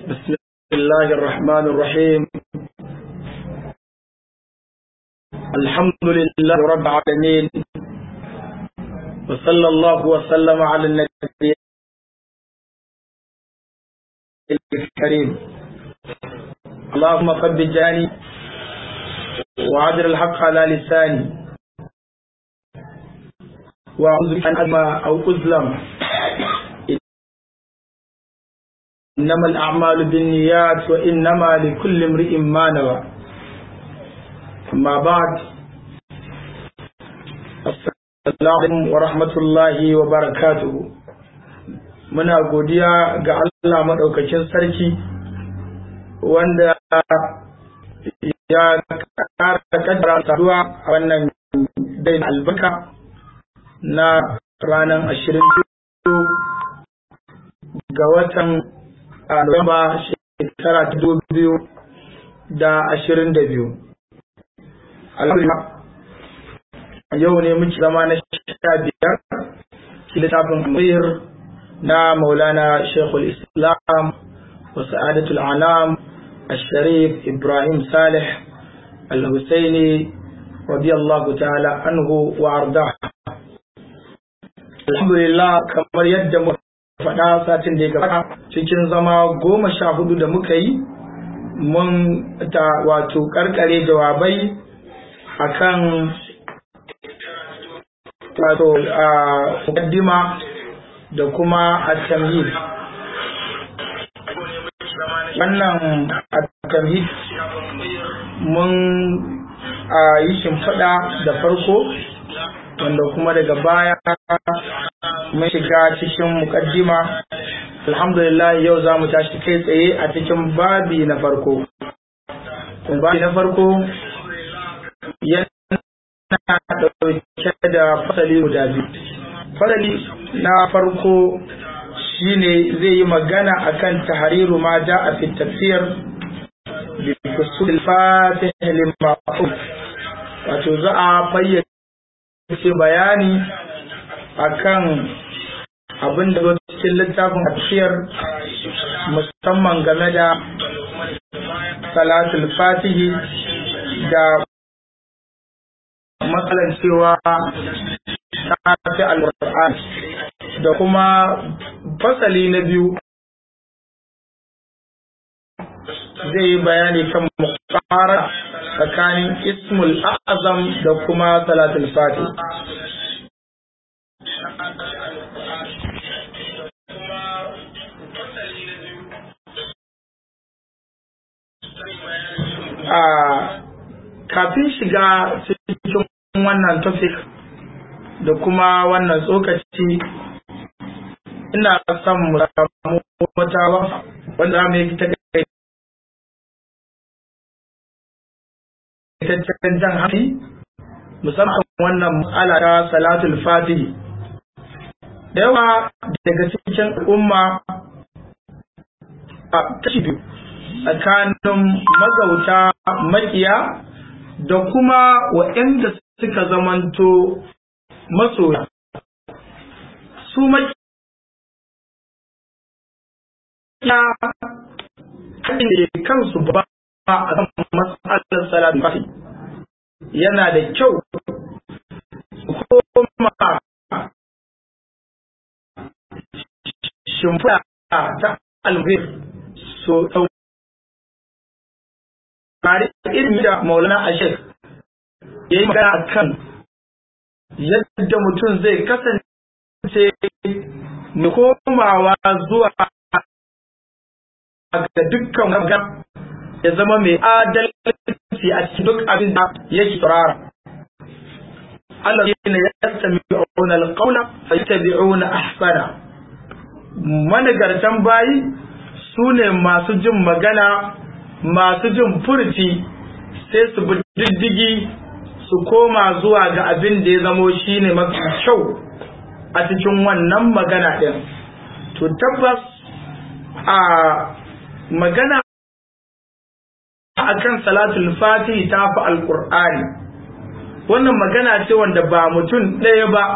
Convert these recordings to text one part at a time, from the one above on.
بسم الله الرحمن الرحيم. الحمد لله رب العالمين، وصلى الله وسلم على النبي الكريم. اللهم ثبت جاني وعدل الحق على لساني، وأعوذ بك أن أظلم أو أظلم. إنما الأعمال بالنيات وإنما لكل امرئ ما نوى. أما بعد، السلام عليكم ورحمة الله وبركاته. muna godiya ga Allah madaukakin sarki wanda ya ƙara kaddara saduwa a wannan dai albarka na ranar 22 ga watan Nuwamba shekara 2022. Alhamdulillah, yau ne muke zama na 15 littafin Amir na Maulana Sheikhul Islam wa Sa'adatul Anam Al-Sharif Ibrahim Salih Al-Husaini radiyallahu ta'ala anhu wa arda. Alhamdulillah, kamar yadda mu faɗa satin da ya gabata, cikin zama 14 da muka yi, mun wato karkare jawabai akan wato muqaddima da kuma at-tamhid. Wannan at-tamhid mun yi shimfiɗa da farko, wanda kuma daga baya mun shiga cikin muqaddima. Alhamdulillah, yau za mu tashi kai tsaye a cikin babi na farko. Babi na farko yana ɗauke da fasali guda biyu. Fasali na farko shine zai yi magana akan tahriru ma ja'a fi tafsir bi usul al-fatih lima, wato za a fayyace bayani akan abin da zai cikin littafin tafsir, musamman game da salatul fatihi da matsalar cewa ta fi al-Qur'an, da kuma fasali na biyu zai yi bayani kan muqara tsakanin ismul a'zam da kuma salatul fatihi. Kafin shiga cikin wannan topic da kuma wannan tsokaci, ina son mu samu wata wanda mu yi ta tattakan jan hankali, musamman wannan matsala ta salatul fatihi. Da yawa daga cikin al'umma a kashi biyu, tsakanin magauta makiya da kuma waɗanda suka zamanto masoya. Su makiya ne kansu ba a kan matsalar salatu fatihi. Yana da kyau su koma shimfiɗa ta alheri, so tare ilmi da Maulana Ashek ya yi magana akan yadda mutum zai kasance mai komawa zuwa ga dukkan magana, ya zama mai adalci a cikin duk abin da yake saurara. Allazina yastami'una al-qawla fayattabi'una ahsana. Managartan bayi sune masu jin magana, masu jin furci, sai su bi diddigi su koma zuwa ga abin da ya zamo shine mafi kyau a cikin wannan magana din. To tabbas a magana akan salatul fatihi ta fi alqur'ani. Wannan magana ce wanda ba mutum ɗaya ba,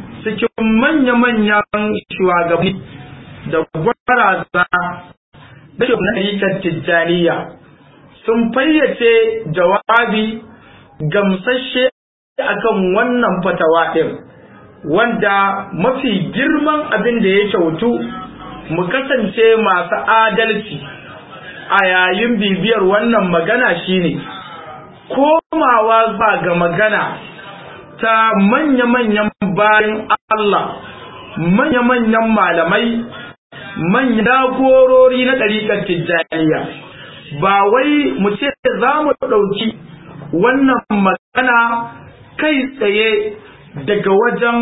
cikin manya-manyan shugabanni da gwaraza da ɗariƙar Tijjaniya sun fayyace jawabi gamsashe akan wannan fatawa ɗin, wanda mafi girman abin da ya kyautu mu kasance masu adalci a yayin bibiyar wannan magana shine komawa zuwa ga magana ta manya-manyan bayan Allah, manya-manyan malamai, manyan jagorori na ɗariƙar Tijjaniya. Ba wai mu ce za mu ɗauki wannan magana kai tsaye daga wajen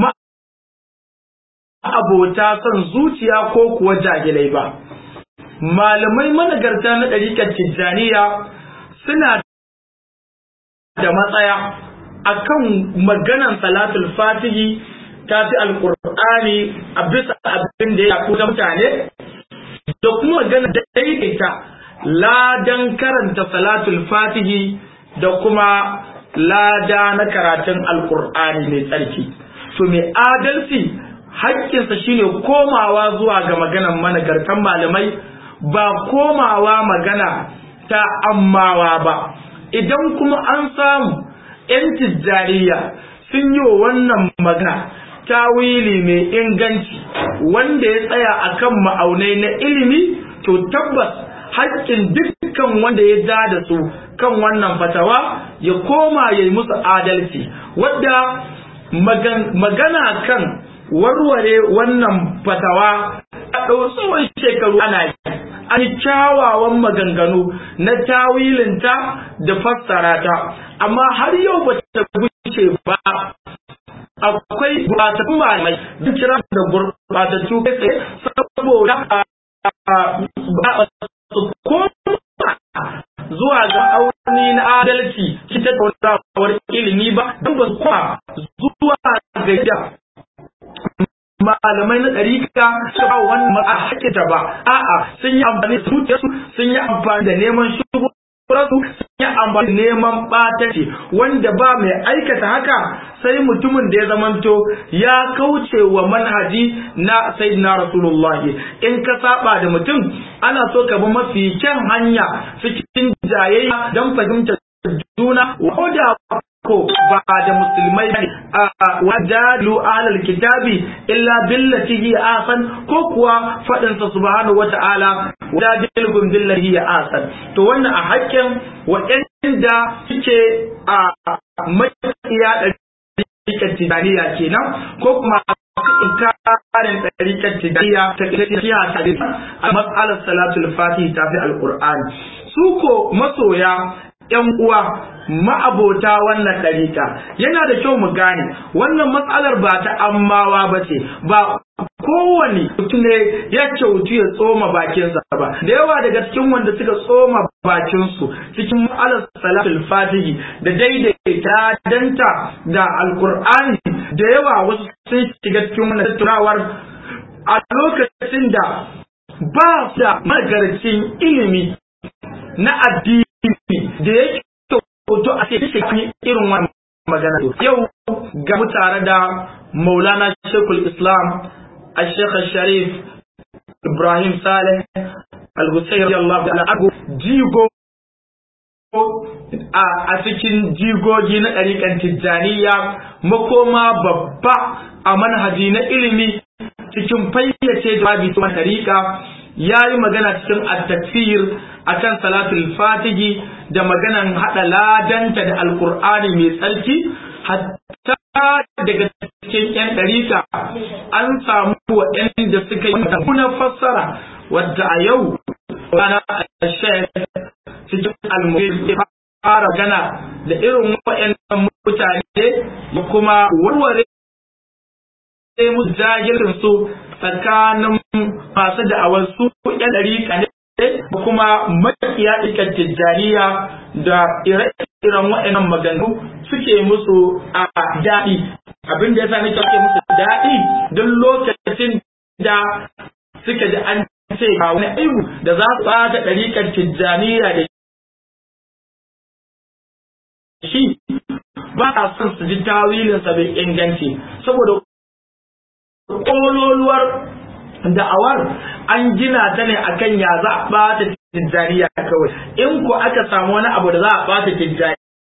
abota son zuciya ko kuwa jahilai ba. Malamai managarta na ɗariƙar Tijjaniya suna da matsaya akan maganan salatul fatihi ta fi alƙur'ani a bisa abin da ya kuta mutane, da kuma magana daidaita ladan karanta salatul fatihi da kuma lada na karatun alƙur'ani mai tsarki. To mai adalci haƙƙinsa shine komawa zuwa ga maganan managartan malamai, ba komawa magana ta ammawa ba. Idan kuma an samu 'yan Tijjaniya sun yi wa wannan magana tawili mai inganci wanda ya tsaya akan ma'aunai na ilimi, to tabbas haƙƙin dukkan wanda ya ja da su kan wannan fatawa ya koma ya yi musu adalci, wadda magana kan warware wannan fatawa a tsawon shekaru ana yi. An yi kyawawan maganganu na tawilinta da fassara ta, amma har yau ba ta guce ba. Akwai gurɓatattun malamai duk kira da gurɓatattu kai tsaye saboda koma zuwa ga auni na adalci ki tattaunawar ilimi ba, don ba su kwa zuwa ga malamai na ɗarika su ba wannan a hakita ba. A'a, sun yi amfani da zuciyarsu, sun yi amfani da neman shugabansu, sun yi amfani da neman ɓatanci, wanda ba mai aikata haka sai mutumin da ya zamanto ya kauce wa manhaji na sayyidina Rasulullahi. In ka saba da mutum, ana so ka bi mafi kyan hanya cikin jayayya don fahimtar juna, ko da ko ba da musulmai ne wajadu ahlul kitabi illa billati hi ahsan, ko kuwa fadin sa subhanahu wata'ala wajadilhum billati hi ahsan. To wannan a haƙƙin waɗanda suke a makiya ɗariƙar Tijjaniya kenan, ko kuma inkarin ɗariƙar Tijjaniya ta tafiya a mas'alar salatul fatihi ta fi alƙur'ani. Su ko masoya 'yan uwa ma'abota wannan ɗariƙa, yana da kyau mu gane wannan matsalar ba ta ammawa ba ce, ba kowane mutum ne ya kyautu ya tsoma bakinsa ba. Da yawa daga cikin wanda suka tsoma bakinsu cikin matsalar salatul fatihi da daidaita danta da alkur'ani, da yawa wasu sun shiga cikin wannan tattaunawar a lokacin da ba su da magarcin ilimi na addini da ya to a ce irin wannan magana. Yau ga mu tare da Maulana Sheikhul Islam Al-Sheikh Al-Sharif Ibrahim Saleh Al-Hussein radiyallahu anhu, jigo a cikin jigogi na ɗariƙar Tijjaniya, makoma babba a manhaji na ilimi cikin fayyace jawabi ta ɗariƙa. Ya yi magana cikin at-takfir akan salatul fatihi da maganan hada ladanta da alkur'ani mai tsarki. Hatta daga cikin yan ɗarika an samu waɗanda suka yi na fassara, wadda a yau rana al-Sheikh cikin al-Muhim ya fara gana da irin waɗannan mutane da kuma warware musu jahilin su tsakanin masu da'awar su yan ɗarika ne da kuma makiya ɗariƙar Tijjaniya, da ire-iren waɗannan maganganu suke musu a daɗi. Abin da ya sa nake suke musu daɗi don lokacin da suka ji an ce ga wani aibu da za su ɓata ɗariƙar Tijjaniya da shi, ba a son su ji tawilinsa bai inganci, saboda ƙololuwar da'awar an gina ta ne akan ya za a bata tijjaniya kawai. In ko aka samu wani abu da za a bata tijjaniya,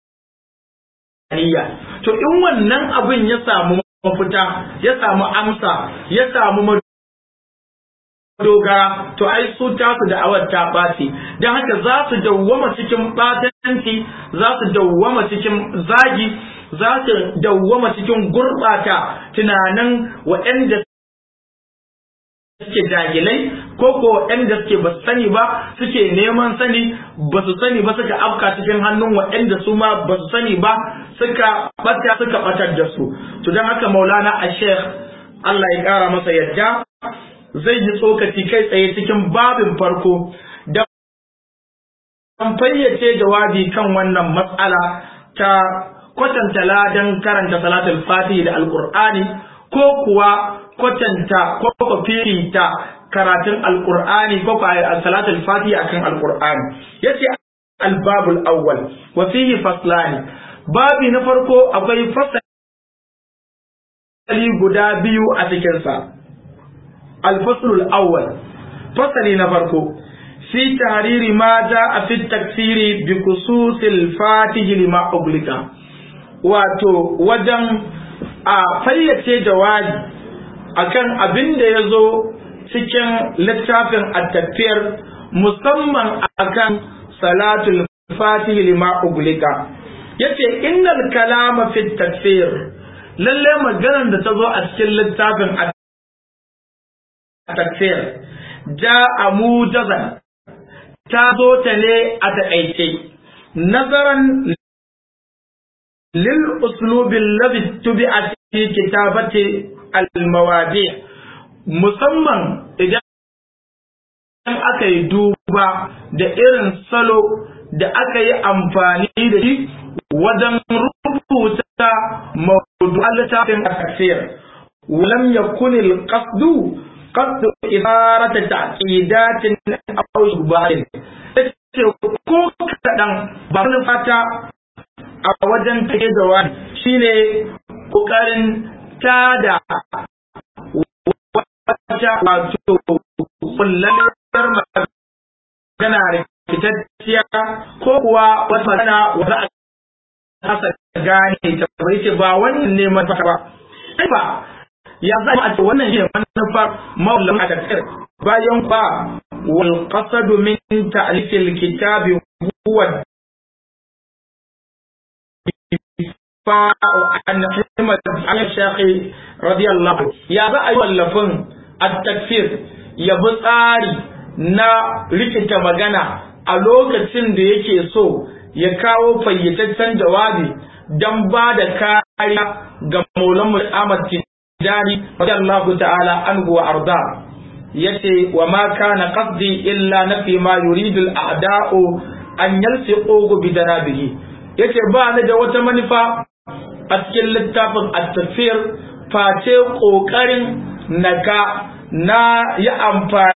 to in wannan abin ya samu mafita, ya samu amsa, ya samu dogara, to ai su tasu da awar ta ɓaci. Don haka za su dawwama cikin ɓatanci, za su dawwama cikin zagi, za su dawwama cikin gurɓata tunanin waɗanda suke jahilai, ko waɗanda suke ba su sani ba, suke neman sani, ba su sani ba, suka afka cikin hannun waɗanda su ma ba su sani ba, suka ɓatar da su. To don haka Maulana Sheikh, Allah ya ƙara masa yadda, zai yi tsokaci kai tsaye cikin babin farko da an fayyace jawabi kan wannan matsala ta kwatanta ladan karanta salatul fatihi da alqur'ani, ko kuwa kwatanta ko fifita karatun alqur'ani ko salatul fatihi akan alqur'ani. Yace albabul awwal wa fihi faslani, babi na farko akwai fasali guda biyu a cikin sa. الفصل الأول فصل نفرقه في تحرير ما جاء في التكفير بخصوص الفاتح لما أغلق. wato wajen a fayyace jawabi akan abin da ya zo cikin littafin at-takfir, musamman akan salatul fatih lima uglika. Yace innal kalama fi at-takfir, lalle maganar da ta zo a cikin littafin takfir ja'a mujazan, ta zo ta ne a taƙaice, nazaran lil uslubi alladhi tubi'a fi kitabati al-mawadi', musamman idan aka yi duba da irin salo da aka yi amfani da shi wajen rubuta mawdu'an littafin takfir. ولم يكن القصد قصد إثارة تعقيدات أو شبهات. ko kaɗan ba wani fata a wajen take jawabi shine kokarin tada wata wato kullallar magana rikitacciya, ko kuwa wata magana wanda a kasa gane ta bai ce ba wannan ne manufa ba. Ya zama a ce wannan shi ne manufar maulan a takfir, bayan ba wal qasadu min ta'lifil kitabi huwa fa'u an himmat al-shaykh radiyallahu. Ya za a yi wallafin at-takfir ya bi tsari na rikita magana a lokacin da yake so ya kawo fayyataccen jawabi dan ba da kariya ga maulan Ahmad Tijani radiyallahu ta'ala anhu wa arda. Yace wa ma kana qasdi illa nafi ma yuridu al-a'da'u an yalsiqu bi darabihi. Yace ba ni da wata manufa a cikin littafin at-takfir face kokarin na yi amfani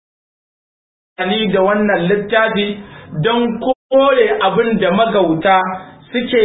da wannan littafi don kore abin da magauta suke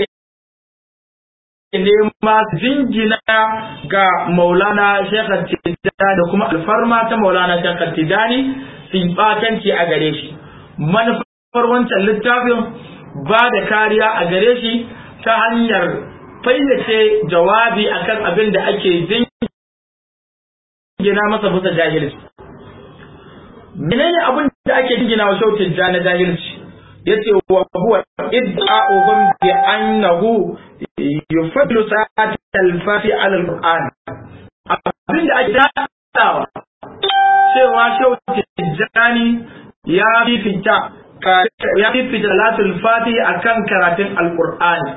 nema jingina ga Maulana Sheikh Tijani da kuma alfarma ta Maulana Sheikh Tijani su batanci a gare shi. Manufar wancan littafin ba da kariya a gare shi ta hanyar fayyace jawabi akan abin da ake jingina masa bisa jahilci. Menene abin da ake jingina wa Sheikh Tijani jahilci? Yace wa huwa id'a'uhum bi annahu yufaddilu sa'at al-fati 'ala al-Qur'an. Abinda ake dawa cewa Sheikh Tijani ya fifita salatul fati akan karatun al-Qur'ani.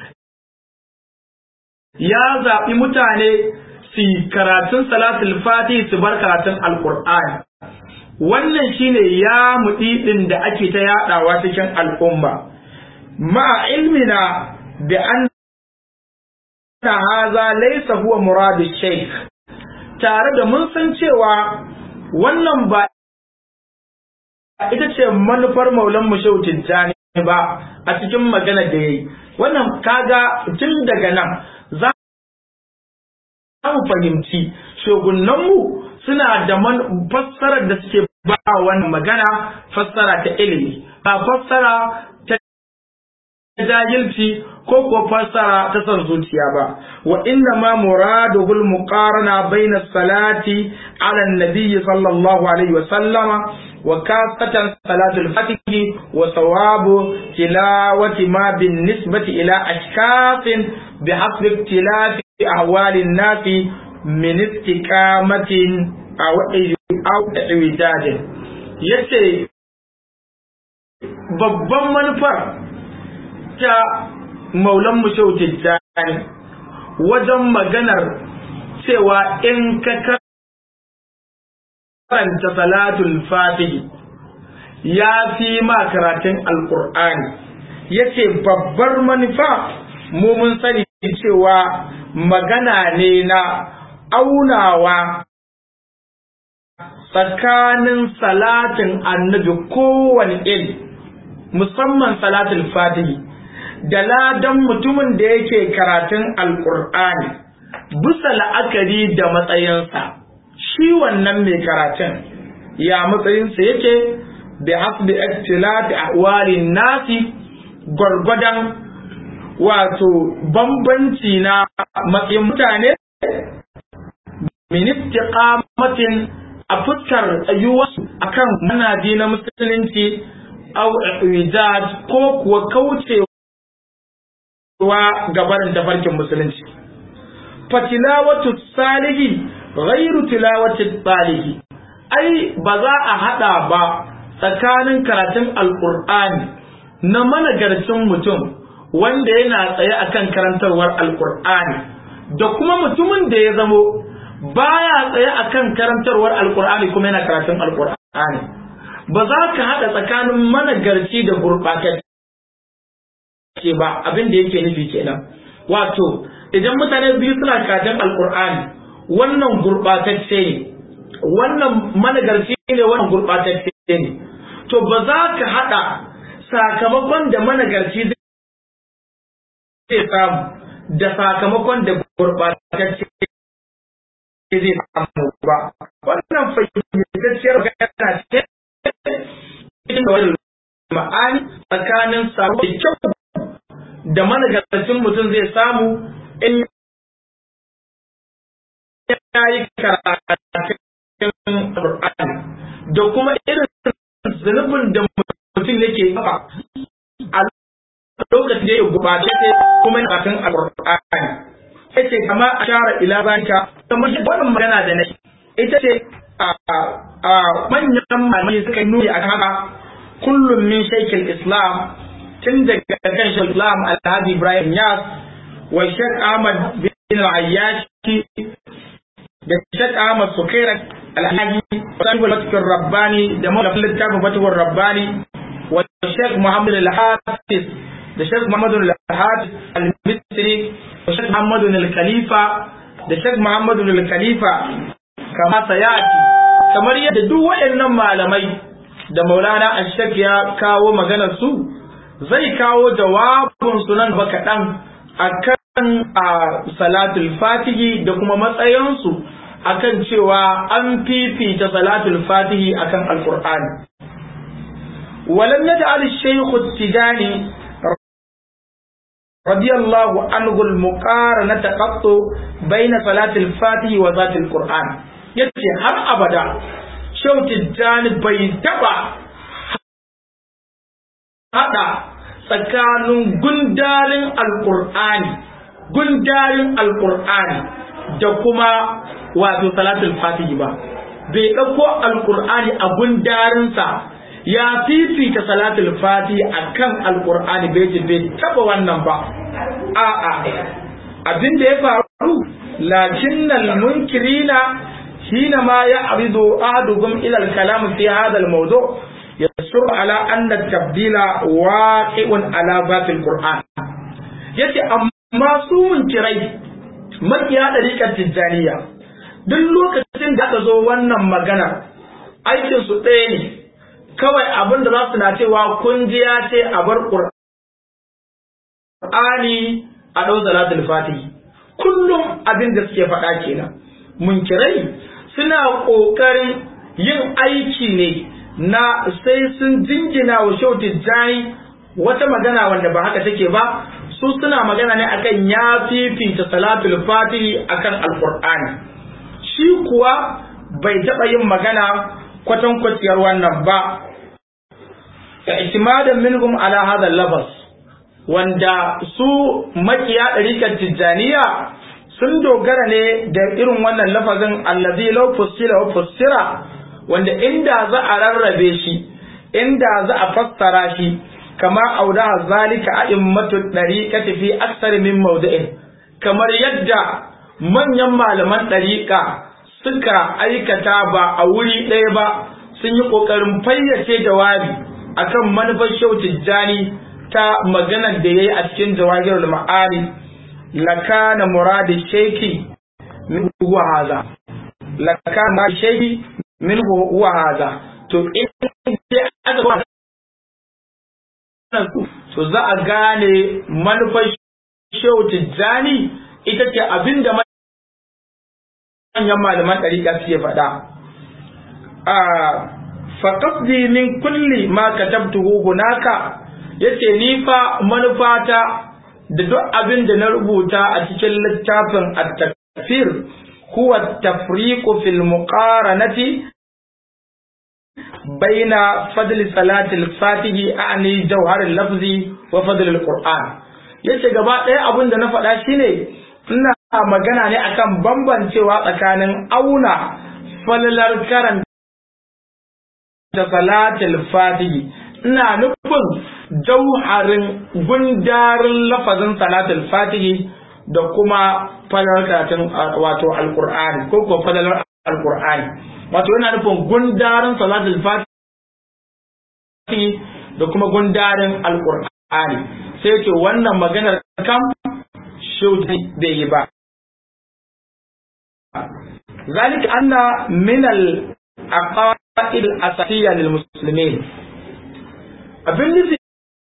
Ya zaɓi mutane su karatun salatul fati su bar karatun al-Qur'ani. Wannan shine ya mudidin da ake ta yadawa cikin al'umma, ma ilmina bi anna hadha laysa huwa muradu shaykh, tare da mun san cewa wannan ba ita ce manufar maulan mu Shehu Tijjani ba a cikin magana da yayi. Wannan kaga tun daga nan za mu fahimci shugunnanmu suna da fassarar da suke ba wannan magana, fassara ta ilimi, ba fassara ta jahilci ko ko fassara ta son zuciya ba. Wa inna ma muraduhul muqarana bayna salati ala an-nabiy sallallahu alaihi wa sallama wa kafatan salatul fatih wa sawabu tilawati ma bin nisbati ila ashkafin bihasbi ikhtilafi ahwali an-nas min istiqamatin aw iwijadin. Yace babban manufar ta maulan mu Shehu Tijjani wajen maganar cewa in ka karanta salatul fatih ya fi ma karatun alqur'ani, yace babbar manufa mu mun sani cewa magana ne na aunawa tsakanin salatin annabi kowane iri, musamman salatul fatih, da ladan mutumin da yake karatun alqur'ani bisa la'akari da matsayinsa. Shi wannan mai karatun ya matsayinsa yake bi hasbi ikhtilafi ahwalin nasi, gwargwadon wato bambanci na matsayin mutane min istiqamatin a fuskar tsayuwarsu akan manhaji na musulunci aw ijad ko kuwa kaucewa gabarin tafarkin musulunci. Fatilawatu salihi ghairu tilawati talihi, ai ba za a hada ba tsakanin karatun alqur'ani na managarcin mutum wanda yana tsaye akan karantarwar alqur'ani da kuma mutumin da ya zamo baya tsaye akan karantarwar alqur'ani kuma yana karatun alqur'ani. Ba za ka hada tsakanin managarci da gurbatacce ba, abin da yake nufi kenan. Wato idan mutane biyu suna karatun alqur'ani, wannan gurbatacce ne, wannan managarci ne, wannan gurbatacce ne, to ba za ka hada sakamakon da managarci zai samu da sakamakon da gurbatacce zai samu ba. Wannan fahimtacciyar magana ce cikin da wani ma'ani tsakanin samu da kyau da managarcin mutum zai samu in ya yi karatun Qur'ani, da kuma irin zunubin da mutum yake kafa a lokacin da ya gubace kuma yana karatun Qur'ani. Yace kama ashara ila zalika, kamar wannan magana da nayi ita ce manyan malamai suka nuni akan haka. Kullum min shaykhil islam, tun daga kan shaykhul islam Alhaji Ibrahim Yas wa Sheikh Ahmad bin Ayyashi da Sheikh Ahmad Sukaira Alhaji Sahibul Fatwar Rabbani da mawlafin littafin Fatwar Rabbani wa Sheikh Muhammad Al-Hafiz da Sheikh Muhammad Al-Hafiz Al-Misri da Sheikh Muhammad Al-Khalifa da Sheikh Muhammad Al-Khalifa kama sayati, kamar yadda duk waɗannan malamai da Maulana Al-Sheikh ya kawo maganar su, zai kawo jawabin su nan ba kaɗan akan salatul fatihi da kuma matsayinsu akan cewa an fifita salatul fatihi akan alqur'ani. Walam yaj'al ash-shaykh at-Tijani radiyallahu anhu al-muqaranata qattu bayna salatul fatihi wa zatil qur'an. Yace har abada Shehu Tijjani bai taba hada tsakanin gundarin alqur'ani da kuma wato salatul fatihi ba. Bai dauko alqur'ani a gundarinsa ya fifita salatul fatihi akan alqur'ani, bai taba wannan ba. A'a, abin da ya faru, lakinnal munkirina حينما يعرض أحدهم إلى الكلام في هذا الموضوع يصر على أن التبديل واقع على ذات القرآن. yace amma su munkirai makiya ɗariƙar Tijjaniya duk lokacin da aka zo wannan magana aikin su ɗaya ne, kawai abin da za su na cewa kun ji ya ce a bar Qur'ani a ɗau salatul fatihi, kullum abin da suke faɗa kenan. Munkirai suna ƙoƙarin yin aiki ne na sai sun jingina wa Shehu Tijjani wata magana wanda ba haka take ba. Su suna magana ne akan ya fifita salatul fatihi akan alqur'ani, shi kuwa bai taɓa yin magana kwatankwaciyar wannan ba. I'timadan minhum ala hadha al-lafz, wanda su makiya ɗariƙar Tijjaniya sun dogara ne da irin wannan lafazin allazi law fussila wa fussira, wanda inda za a rarrabe shi, inda za a fassara shi kama auda zalika a'immatu dariqati fi aksar min mawdi'in, kamar yadda manyan malaman dariqa suka aikata ba a wuri ɗaya ba, sun yi kokarin fayyace jawabi akan manufar Shehu Tijjani ta maganar da yayi a cikin Jawahirul Ma'ani. Lakana muradi shaykhi min huwa hadha, lakana shaykhi min huwa hadha. To in aka to za a gane manufar Shehu Tijjani ita ce abinda manyan malaman ɗariƙa suke faɗa. Faƙasdi min kulli ma katabtuhu hunaka, yace ni fa manufata da duk abin da na rubuta a cikin littafin at-takfir huwa at-tafriqu fil muqaranati baina fadli salatil fatihi ani jawharil lafzi wa fadlil qur'an. Yace gaba ɗaya abin da na faɗa shine ina magana ne akan bambancewa tsakanin auna falalar karanta salatil fatihi, ina nufin jauharin gundarin lafazin salatul fatihi da kuma falalar karatun wato alqur'ani ko ko falalar alqur'ani, wato yana nufin gundarin salatul fatihi da kuma gundarin alqur'ani. Sai ce wannan maganar kam Shehu bai yi ba. Zalika anna min al-aqaid al-asasiyya lil muslimin, abin nufi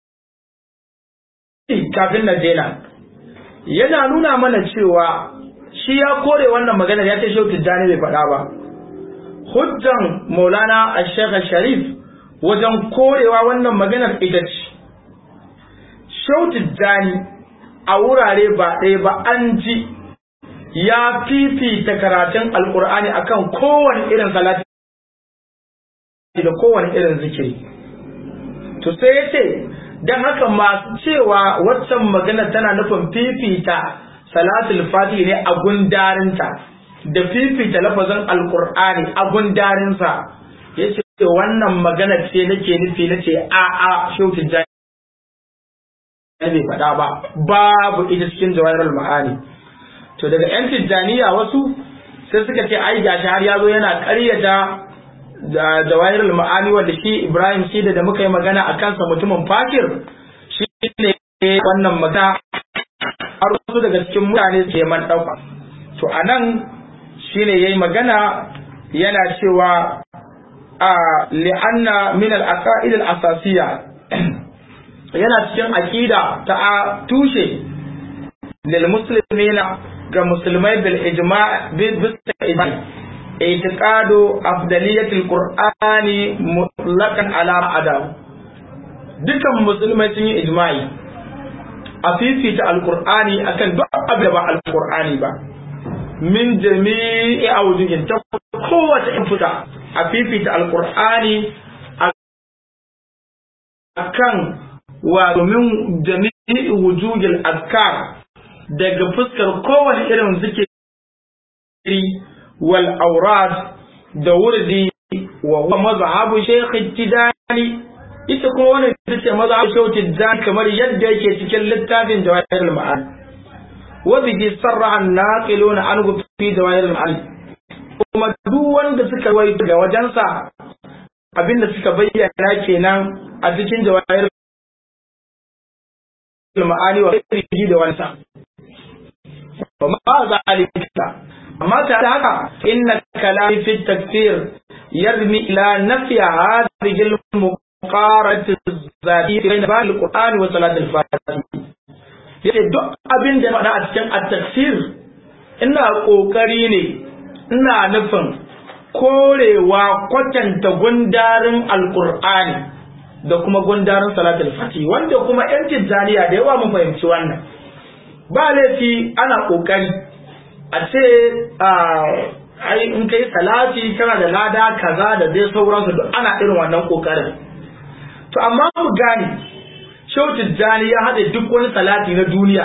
kafin na dena yana nuna mana cewa shi ya kore wannan magana, ya ce Shehu Tijjani bai faɗa ba. Hujjan Maulana Al-Sheikh Sharif wajen korewa wannan maganar ita ce Shehu Tijjani a wurare ba ɗaya ba an ji ya fifita karatun Alƙur'ani akan kowane irin salati da kowane irin zikiri. To sai ya ce don haka masu cewa waccan magana tana nufin fifita salatul fatihi ne a gundarinta da fifita lafazin alqur'ani a gundarinsa, ya ce wannan magana ce nake nufi, na ce a'a Shehu Tijjani bai faɗa ba, babu ita cikin Jawahirul Ma'ani. To daga yan Tijjaniya wasu sai suka ce ai gashi har yazo yana ƙaryata da Jawahirul Ma'ani wanda shi Ibrahim Sida da muka yi magana a kansa mutumin fakir, shi ne wannan magana har wasu daga cikin mutane ke man ɗauka. To anan shi ne yayi magana yana cewa li'anna min al-aqaid al-asasiyya, yana cikin aqida ta tushe lil muslimina ga musulmai bil ijma' bil i'tiqadu afdaliyatil qur'ani mutlaqan ala adam. Dukan musulmai sun yi ijma'i a fifita alqur'ani akan duk abin da ba alqur'ani ba, min jami'i awjuhin, ta kowace fuska a fifita alqur'ani akan wa domin jami'i wujudil azkar, daga fuskar kowane irin zikiri wal aurad da wurdi, wa huwa mazhabu Sheikh Tijani, ita kuma wannan ita ce mazhabu Sheikh Tijani kamar yadda yake cikin littafin Jawahirul Ma'ani. Wa bihi sarraha an-naqiluna anhu fi Jawahirul Ma'ani, kuma duk wanda suka waito ga wajensa abinda suka bayyana kenan a cikin Jawahirul Ma'ani wa ghairihi da wansa. وما ذلك أما تلاقى إن الكلام في التكفير يرمي إلى نفي هذه المقارنة الذاتية بين القرآن وصلاة الفاتحة. yace duk abin da faɗa a cikin at-takfir ina kokari ne, ina nufin korewa kwatanta gundarin alqur'ani da kuma gundarin salatul fati, wanda kuma yan tijjaniya da yawa mun fahimci wannan. Ba laifi ana kokari a ce ai in kai salati kana da lada kaza da dai sauransu, duk ana irin wannan kokarin. To amma mu gane Shehu Tijjani ya haɗe duk wani salati na duniya,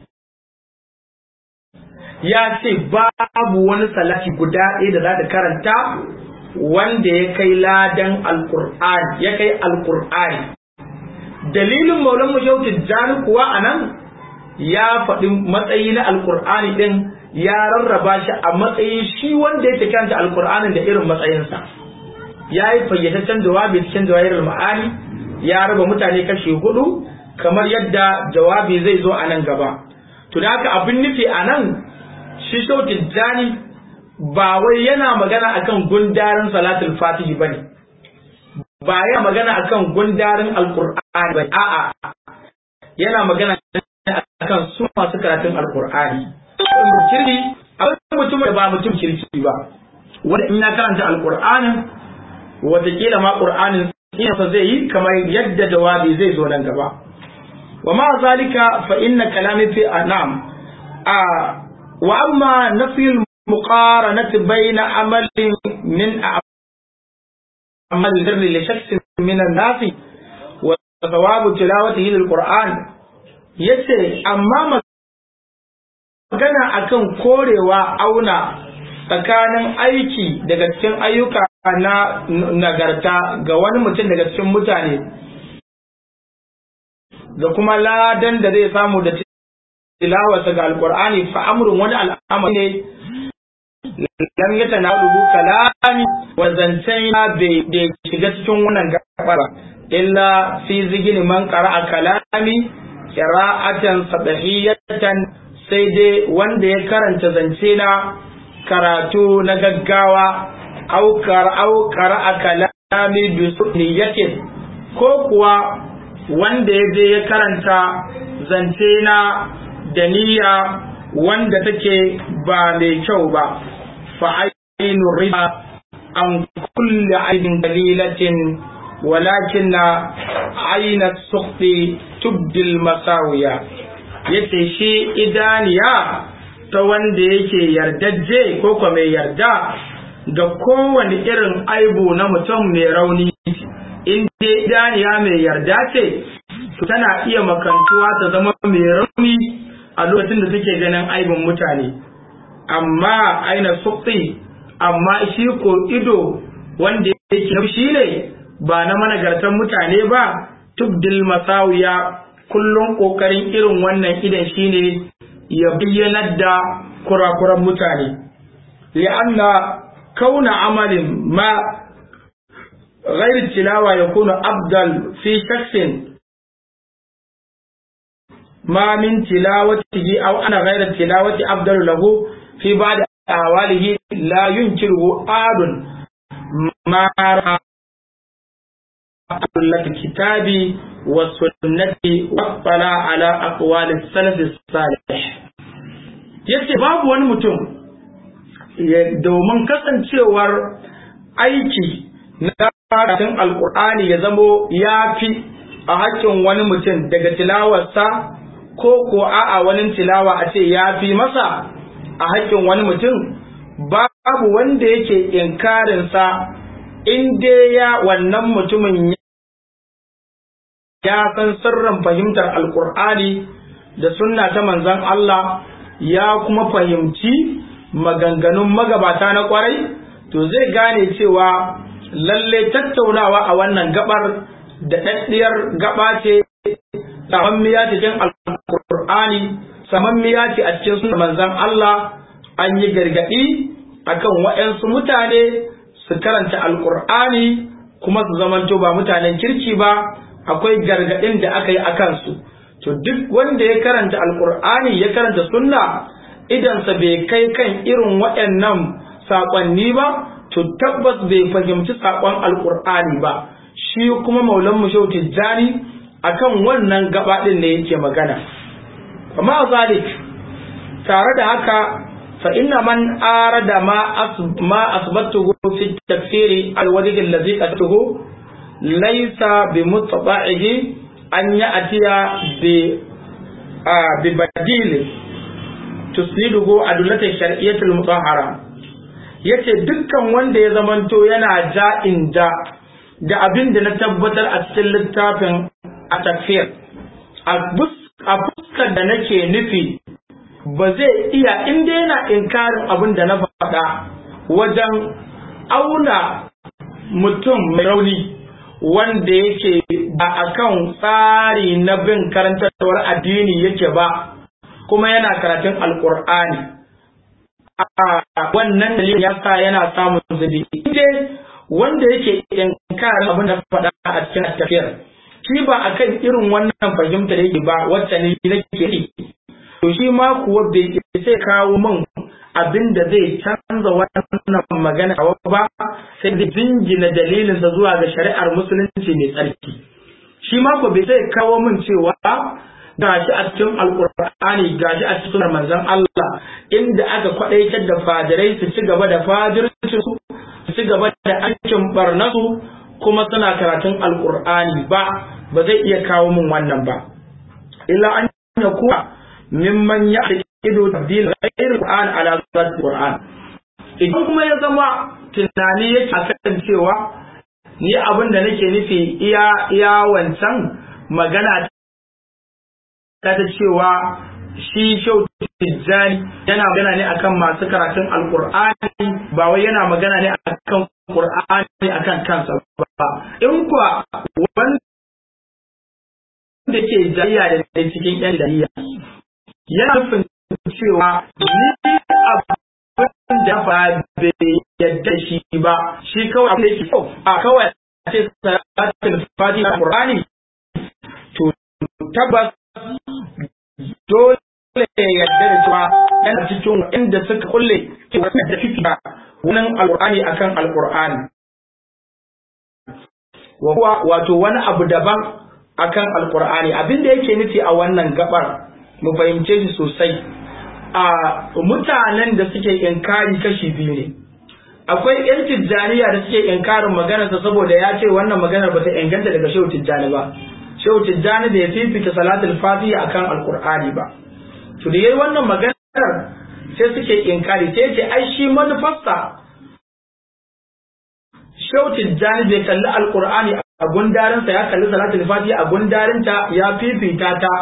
ya ce babu wani salati guda ɗaya da za ta karanta wanda ya kai ladan alƙur'ani, ya kai alƙur'ani. Dalilin maulan mu Shehu Tijjani kuwa anan ya faɗi matsayi na alƙur'ani ɗin, ya rarraba shi a matsayin shi wanda yake karanta alƙur'anin da irin matsayinsa. Ya yi fayyataccen jawabi cikin jawahirul ma'ani, ya raba mutane kashi 4 kamar yadda jawabi zai zo a nan gaba. To da haka abin nufi a nan shi Shehu Tijjani ba wai yana magana akan gundarin salatul fatihi bane, ba yana magana akan gundarin alqur'ani bane, a'a yana magana akan su masu karatun alqur'ani. Kirki akwai mutum da ba mutum kirki ba, wanda in ya karanta alqur'anin wataƙila ma qur'anin sa zai yi kamar yadda jawabi zai zo nan gaba. Wa ma zalika fa inna kalami fi anam wa amma nafi al-muqaranati bayna amalin min a'mal al-birri li shakhsin min an-nas wa thawabu tilawatihi lil-Qur'an, yace amma magana akan korewa auna tsakanin aiki daga cikin ayyuka na nagarta ga wani mutum daga cikin mutane da kuma ladan da zai samu da tilawarsa ga alkur'ani fa amrun wani al'amari ne lam yatanawalu kalami wa zancen bai shiga cikin wannan gabara illa fi zigini man qara'a kalami qira'atan sabahiyatan, sai dai wanda ya karanta zance na karatu na gaggawa au qara'a kalami bi sunniyatin, ko kuwa wanda ya je ya karanta zance na da niyya wanda take ba mai kyau ba, fa ainu riba an kulli aibin dalilatin walakinna aina sukhti tubdil masawiya. Yace shi idaniya ta wanda yake yardajje ko kuma mai yarda ga kowane irin aibu na mutum mai rauni, in dai idaniya mai yarda ce to tana iya makantuwa ta zama mai rauni a lokacin da take ganin aibin mutane. Amma aina sukhti, amma shi ko ido wanda yake shi ne ba na managartan mutane ba, tubdil masawiya, kullum kokarin irin wannan idan shine ya bayyanar da kurakuran mutane. li'anna kauna amalin ma غير التلاوة يكون أفضل في شخص ما من تلاوته أو أنا غير التلاوة أفضل له في بعض أحواله لا ينكره أحد ما رأى الكتاب والسنة واطلع على أقوال السلف الصالح. yace babu wani mutum domin kasancewar aiki na karatun alkur'ani ya zamo ya fi a haƙƙin wani mutum daga tilawarsa, ko a'a wani tilawa a ce ya fi masa a haƙƙin wani mutum, babu wanda yake inkarinsa in dai ya wannan mutumin ya san sirrin fahimtar alkur'ani da sunna ta manzon Allah, ya kuma fahimci maganganun magabata na kwarai, to zai gane cewa lalle tattaunawa a wannan gabar da daddiyar gaba ce, samammiya cikin alkur'ani, samammiya ce a cikin sunnar manzon Allah. An yi gargadi akan waɗansu mutane su karanta alkur'ani kuma su zamanto ba mutanen kirki ba, akwai gargadin da aka yi akan su. To duk wanda ya karanta alkur'ani ya karanta sunna idansa bai kai kan irin waɗannan saƙonni ba, to tabbas bai fahimci saƙon alkur'ani ba. Shi kuma maulan mu Shehu Tijjani akan wannan gaba din ne yake magana. Amma zalik, tare da haka fa inna man arada ma asbatuhu fi at-takfiri al-wajh alladhi qatuhu laysa bi mutaba'ihi an ya'tiya bi badil tusniduhu adillati shar'iyyati al-mutahhara. Yace dukkan wanda ya zamanto yana ja'in da abin da na tabbatar a cikin littafin at-takfir a fuskar da nake nufi ba zai iya inda yana inkarin abin da na faɗa wajen auna mutum mai rauni wanda yake ba akan tsari na bin karantarwar addini yake ba kuma yana karatun alkur'ani wannan dalilin ya sa yana samun zubi inda wanda yake inkarin abin da faɗa a cikin tafiyar shi ba akan irin wannan fahimtar yake ba wacce ne nake yi to shi ma kuwa bai sai kawo min abin da zai canza wannan magana ba sai da jingina dalilinsa zuwa ga shari'ar musulunci mai tsarki. Shi ma ko bai sai kawo min cewa gashi a cikin alkur'ani gashi a cikin manzon Allah inda aka kwadaitar da fajirai su ci gaba da fajirci su ci gaba da aikin barnasu kuma suna karatun alkur'ani ba zai iya kawo min wannan ba illa an yakuwa mimman yaqidu tabdil ghayr alquran ala zat alquran. Idan kuma ya zama tunani yake akan cewa ni abin da nake nufi iya wancan magana ta cewa shi Shehu Tijjani yana magana ne akan masu karatun alqur'ani ba wai yana magana ne akan qur'ani akan kansa ba. In kuwa wanda ke jariya da cikin yan jariya yana nufin cewa ni abin da ba bai yadda shi ba shi kawai abin da yake so a kawai a ce salatul fatiha qur'ani to tabbas dole ya yadda da cewa yana cikin inda suka kulle da fifita wannan alqur'ani akan alqur'ani wato wani abu daban akan alqur'ani. Abin da yake nufi a wannan gabar mu fahimce shi sosai. A mutanen da suke inkari kashi biyu ne. Akwai yan Tijjaniya da suke inkarin maganarsa saboda ya ce wannan maganar bata inganta daga Shehu Tijjani ba. Shehu Tijjani bai fifita salatul fatiha akan alqur'ani ba. To da yayi wannan maganar sai suke inkari sai ce ai shi manufarsa Shehu Tijjani bai kalli alqur'ani a gundarinsa ya kalli salatul fatiha a gundarinta ya fifita ta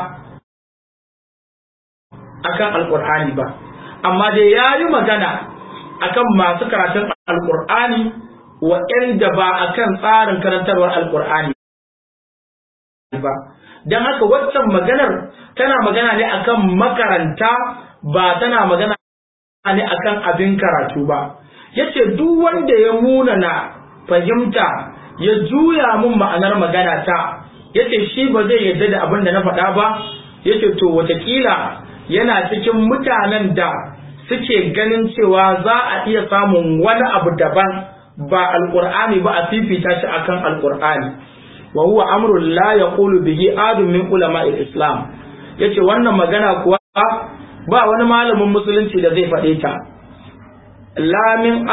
akan alqur'ani ba, amma dai yayi magana akan masu karatun alqur'ani waɗanda ba akan tsarin karantarwar alqur'ani ba. Dan haka waccan maganar tana magana ne akan makaranta ba tana magana ne akan abin karatu ba. Yace duk wanda ya munana fahimta ya juya mun ma'anar magana ta yace shi ba zai yarda da abin da na faɗa ba, yace to watakila yana cikin mutanen da suke ganin cewa za a iya samun wani abu daban ba alqur'ani ba a fifita shi akan alqur'ani wa huwa amrun la yaqulu bihi adun min ulama'il islam. Yace wannan magana kuwa ba wani malamin musulunci da zai faɗe ta, la min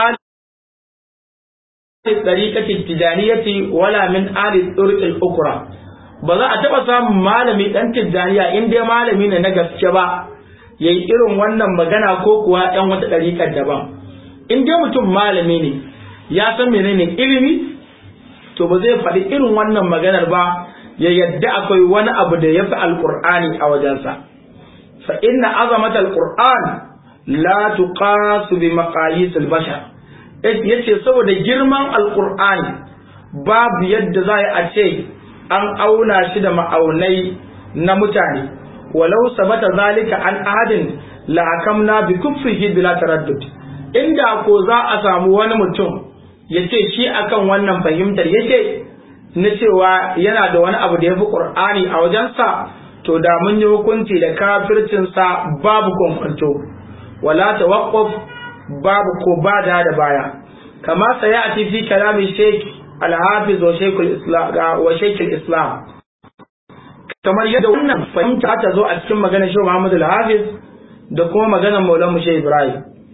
tariqati tijaniyati wala min ali turuq al-ukra. Ba za a taba samun malami dan tijaniya in dai malami ne na gaske ba yayi irin wannan magana ko kuwa ɗan wata dariƙar daban. In dai mutum malami ne ya san menene ilimi to ba zai faɗi irin wannan maganar ba ya yadda akwai wani abu da yafi alqur'ani a wajensa. Fa inna azamatal qur'an la tuqasu bi maqayis al-bashar. Yace saboda girman alqur'ani babu yadda za a ce an auna shi da ma'aunai na mutane, walau sabata zalika an ahadin la hakamna bi kufrihi bila taraddud. Inda ko za a samu wani mutum yace shi akan wannan fahimtar yake na cewa yana da wani abu da yafi qur'ani a wajensa, to da mun yi hukunci da kafircin sa babu kwankwanto, wala tawaqquf babu ko bada da baya, kama sayati fi kalami shaykh al-hafiz wa shaykhul islam, kamar yadda wannan fahimta ta zo a cikin maganar Shehu Muhammad al-Hafiz da kuma maganar Maulana Shehu Ibrahim.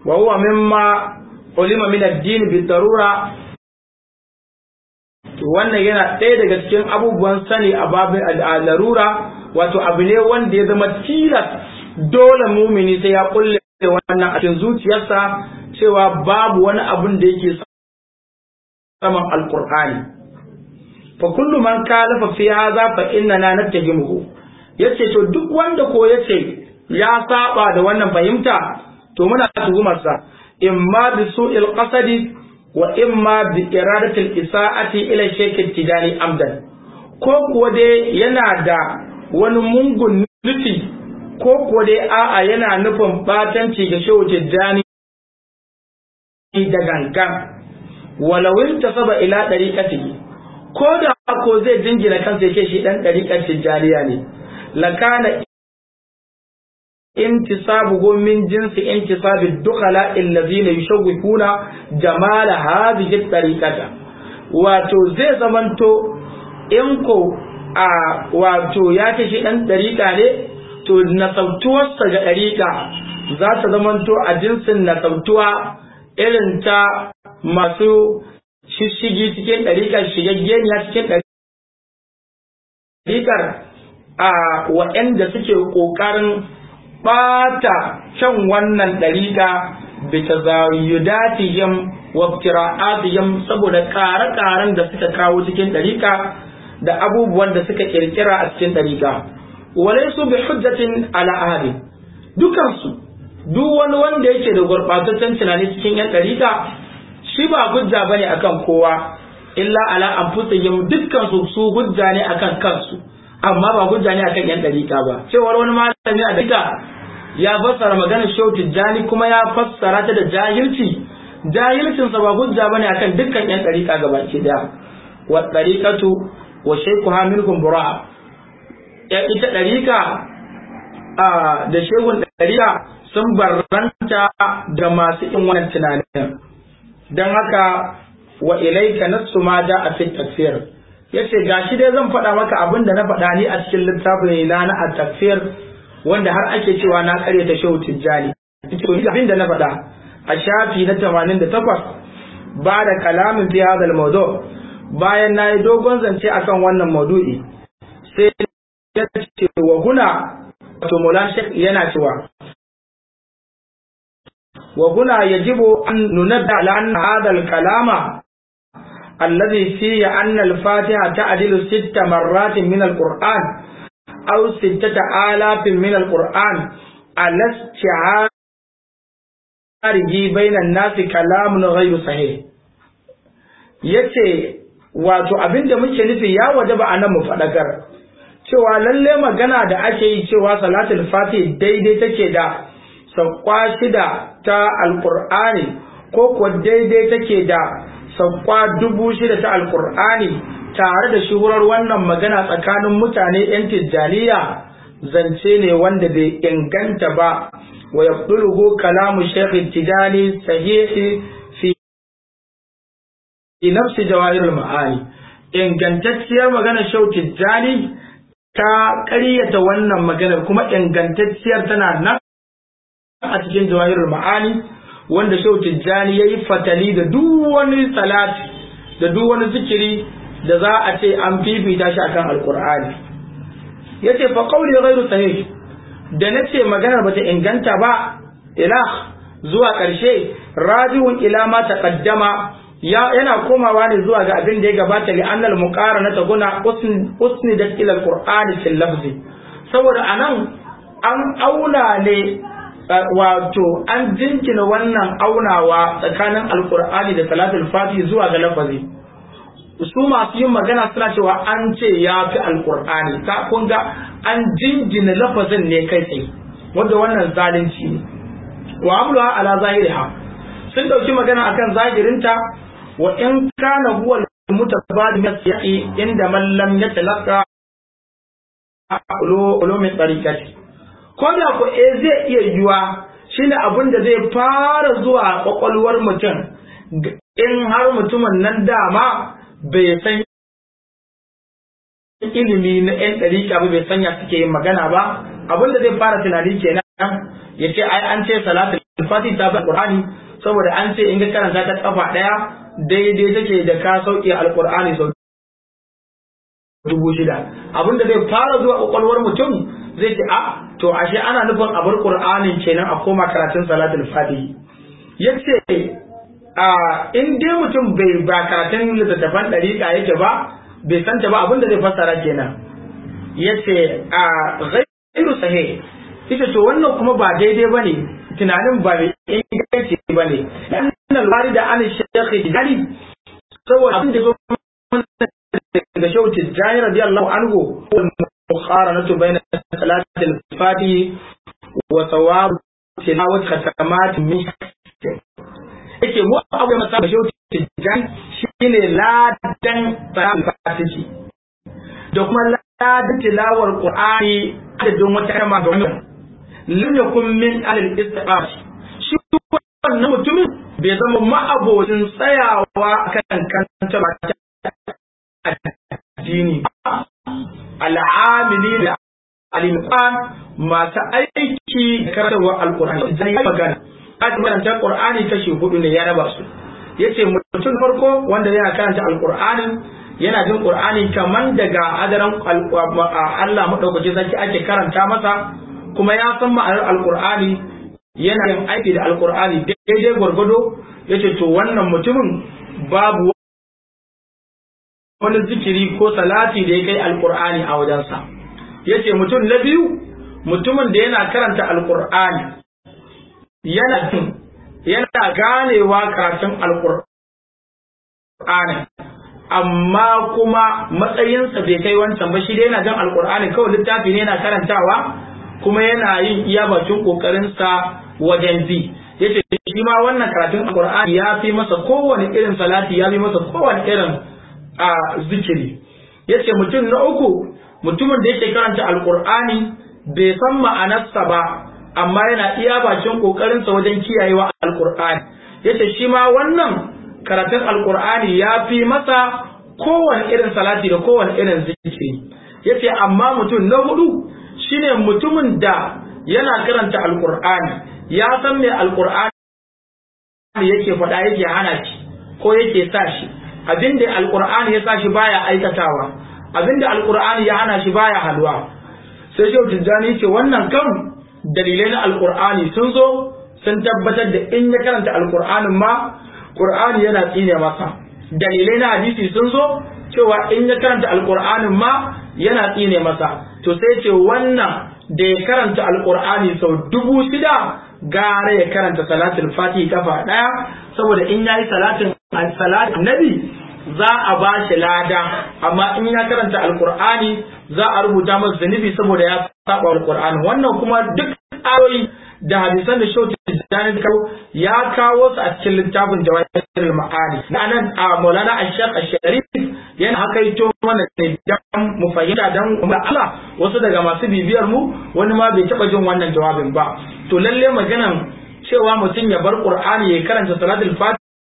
wa huwa mimma ulima min ad-din bi darura. Wannan yana ɗaya daga cikin abubuwan sani a babin larura, wato abu ne wanda ya zama tilas dole mumini sai ya kulle wannan a cikin zuciyarsa cewa babu wani abun da yake saman alqur'ani. Fa kullu man kalafa fi hadha fa innana nattahimuhu. Yace to duk wanda ko yace ya saba da wannan fahimta to muna tuhumar sa imma bi su'il qasadi wa imma bi iradati al-isa'ati ila shaykh tijani amdan, ko kuwa dai yana da wani mungun nufi, ko kuwa dai a'a yana nufin batanci ga shehu tijani da gangan. Walawin tasaba ila dariqatihi, ko da ko zai jingina kansa yake shi dan dariqar tijaniya ne, lakana intisabuhu min jinsi intisabi dukhala allazina yushawwifuna jamala hadhihi tariqata. Wato zai zamanto in ko wato ya ce shi dan dariqa ne, to nasabtuwarsa ga dariqa za ta zamanto a jinsin nasabtuwa irin ta masu shishigi cikin dariqar, shigaggeniya cikin dariqar, waɗanda suke ƙoƙarin ɓata kyan wannan ɗariƙa bi tazayudatihim wa ibtira'atihim, saboda ƙare-ƙaren da suka kawo cikin ɗariƙa da abubuwan da suka ƙirƙira a cikin ɗariƙa. Walaysu bi hujjatin ala ahadi, dukansu duk wani wanda yake da gurɓataccen tunani cikin yan ɗariƙa shi ba hujja bane akan kowa, illa ala anfusihim, dukkan su hujja ne akan kansu, amma ba hujja ne akan yan dariƙa ba. Cewar wani malami a dariƙa ya fassara maganar Shehu Tijjani kuma ya fassara ta da jahilcin sa ba hujja bane akan dukkan yan dariƙa gabaki daya. Wa dariqatu wa shaykhuha minkum bura'a, ya ita dariƙa da shehun dariƙa sun barranta da masu yin wannan tunanin. Dan haka wa ilayka nasu ma da fi tafsir, yace gashi dai zan faɗa maka abin da na faɗa ni a cikin littafin na at-tafsir, wanda har ake cewa na kare ta Shehu Tijjani. To abin da na faɗa a shafi na 88 ba da kalamin fi hadal mawdu, bayan nayi dogon zance akan wannan maudu'i, sai ya ce wa huna, to Maulana Sheikh yana cewa wa huna yajibu an nunabda ala anna hadha al-kalama الذي فيه أن الفاتحة تعدل 6 مرات من القرآن أو 6,000 من القرآن على استعاره بين الناس كلام غير صحيح. yace wato abinda muke nufi ya wajaba anan mu fadakar cewa lalle magana da ake yi cewa salatul fatih daidai take da sakwa 6 ta alqur'ani, ko ko daidai take da sakwa 6,000 ta alkur'ani, tare da shuhurar wannan magana tsakanin mutane yan tijjaniya, zance ne wanda bai inganta ba. Wa yabduluhu kalamu shaykh tijani sahihi fi nafsi jawahirul ma'ani. Ingantacciyar magana Shehu Tijjani ta ƙaryata wannan maganar, kuma ingantacciyar tana nan a cikin jawahirul ma'ani, wanda Shehu Tijjani yayi fatali da duk wani salati da duk wani zikiri da za a ce an fifita shi akan alqur'ani. Yace fa qawli ghayru sahih, da nace maganar bata inganta ba ila zuwa ƙarshe, rajiun ila ma taqaddama, yana komawa ne zuwa ga abin da ya gabata, li annal muqaranata guna usnidat ila alqur'ani fil lafzi, saboda anan an auna ne, wato an jinkina wannan aunawa tsakanin alkur'ani da salatul fatih zuwa ga lafazi. Su masu yin magana suna cewa an ce ya fi alkur'ani, ka kun ga an jinjina lafazin ne kai tsaye, wanda wannan zalunci ne. Wa amluha ala zahiriha, sun dauki magana akan zahirinta, wa in kana huwa mutabadi yaqi inda man lam yatalaqa ulumi tariqati, ko da ko zai iya yiwa shine abin da zai fara zuwa kwakwalwar mutum in har mutumin nan dama bai san ilimi na yan dariƙa ba, bai sanya suke yin magana ba, abin da zai fara tunani kenan yace ai an ce salatul fati ta bi alqur'ani saboda an ce in ka karanta ta kafa daya daidai take da ka sauke alqur'ani sau 6,000. abinda zai fara zuwa kwakwalwar mutum zai ce to ashe ana nufin a bar qur'anin kenan a koma karatun salatul fati. yace in dai mutum bai ba karatun littattafan dariƙa yake ba bai santa ba abinda zai fassara kenan. yace ghairu sahih, ita to wannan kuma ba daidai bane, tunanin ba mai inganci bane. annal warida an shaykh jali saboda abin da zo daga Shehu Tijjani radiyallahu anhu mukharanatu bayna salatil fatihi wa thawab tilawat khatamat min yake mu abu da masa Shehu Tijjani shine ladan salatil fatihi da kuma ladan tilawar Qur'ani da don wata kama ga wannan lam yakun min al-istiqam. shi wannan mutumin bai zama ma'abocin tsayawa kan kanta ba addini al'amili da al-imqan masu aiki karantarwa al-Qur'ani. zai magana karantar Qur'ani kashi 4 ne ya raba su. yace mutum farko wanda yana karanta al-Qur'ani yana jin Qur'ani kaman daga hadaran Allah madaukaki zaki ake karanta masa, kuma ya san ma'anar al-Qur'ani, yana yin aiki da al-Qur'ani daidai gwargwado. yace to wannan mutumin babu wani zikiri ko salati da ya kai al-Qur'ani a wajensa. yace mutum na biyu mutumin da yana karanta al-Qur'ani yana ganewa karatun al-Qur'ani amma kuma matsayinsa bai kai wancan ba. shi dai yana jan al-Qur'ani kawai littafi ne yana karantawa kuma yana yin iya bakin kokarinsa wajen bi. yace shi ma wannan karatun al-Qur'ani ya fi masa kowane irin salati, ya fi masa kowane irin zikiri. yace mutum na uku mutumin da yake karanta al-Qur'ani bai san ma'anarsa ba amma yana iya bakin kokarinsa wajen kiyayewa al-Qur'ani. yace shi ma wannan karatun al-Qur'ani ya fi masa kowane irin salati da kowane irin zikiri. yace amma mutum na hudu shine mutumin da yana karanta al-Qur'ani ya san me al-Qur'ani yake faɗa yake hana shi ko yake sa shi, abinda al-Qur'ani ya sa shi baya aikatawa, abinda al-Qur'ani ya hana shi baya halwa. sai Shehu Tijjani yace wannan kan dalilai na al-Qur'ani sun zo sun tabbatar da in ya karanta al-Qur'anin ma Qur'ani yana tsine masa. dalilai na hadisi sun zo cewa in ya karanta al-Qur'anin ma yana tsine masa. to sai ce wannan da ya karanta al-Qur'ani sau 6,000 gara ya karanta salatul fatihi kafa daya, saboda in yayi salatin annabi za a ba shi lada, amma in ya karanta al-Qur'ani za a rubuta masa zunubi saboda ya saba al-Qur'ani. wannan kuma duk ayoyi da hadisan da Shehu Tijjani ya kawo su a cikin littafin Jawahirul Ma'ani. nan a Maulana Al-Sheikh Al-Sharif yana hakaito mana dan mu fahimta dan Allah, wasu daga masu bibiyar mu wani ma bai taba jin wannan jawabin ba. to lalle maganan cewa mutum ya bar Qur'ani ya karanta salatul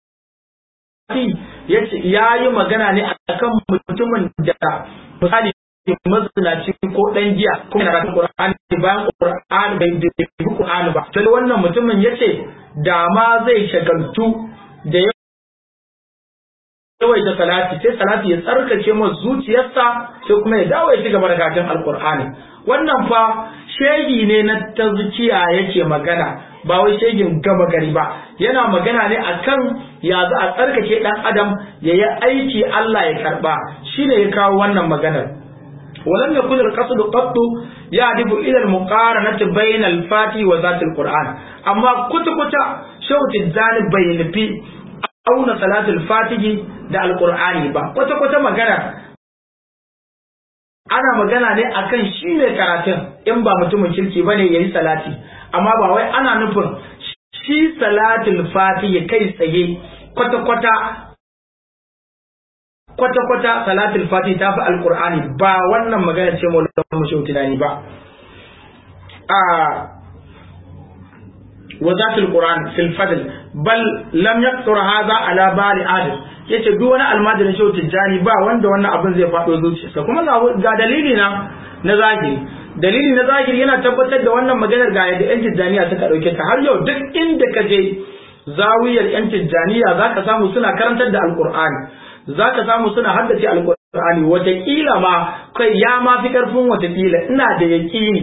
fatihi yayi magana ne akan mutumin da misali mazinaci ko dan giya ko yana karatun Qur'ani bayan Qur'ani bai da Qur'ani ba. to wannan mutumin yace da ma zai shagaltu da yawaita salati, sai salati ya tsarkake masa zuciyarsa, sai kuma ya dawo ya ci gaba da karatun al-Qur'ani. wannan fa shegi ne na tazkiya yake magana, ba wai shegin gaba gari ba. yana magana ne akan ya za a tsarkake dan adam ya yi aiki Allah ya karba, shine ya kawo wannan maganar. ولم يكن القصد قط يعرف إلى المقارنة بين الفاتح وذات القرآن. أما كتب Shehu Tijjani bai nufi auna salatul fatihi da alqur'ani ba. kwata magana ana magana ne akan shi ne karatun, in ba mutumin kirki bane yayi salati, amma ba wai ana nufin shi salatul fatihi kai tsaye kwata salatul fatihi ta fi alqur'ani ba. wannan magana ce mu Shehu Tijjani ba. وذات القرآن في الفضل بل لم يقصر هذا على بال آدم. yace duk wani almajirin Shehu Tijjani ba wanda wannan abin zai faɗo zuciyarsa. kuma ga dalili na zahiri dalili na zahiri yana tabbatar da wannan maganar ga yadda yan tijjaniya suka dauke ta. Har yau duk inda ka je zawiyar yan tijjaniya zaka samu suna karantar da alqur'ani, zaka samu suna haddace alqur'ani, wataƙila ma kai ya ma fi karfin wataƙila, ina da yaƙini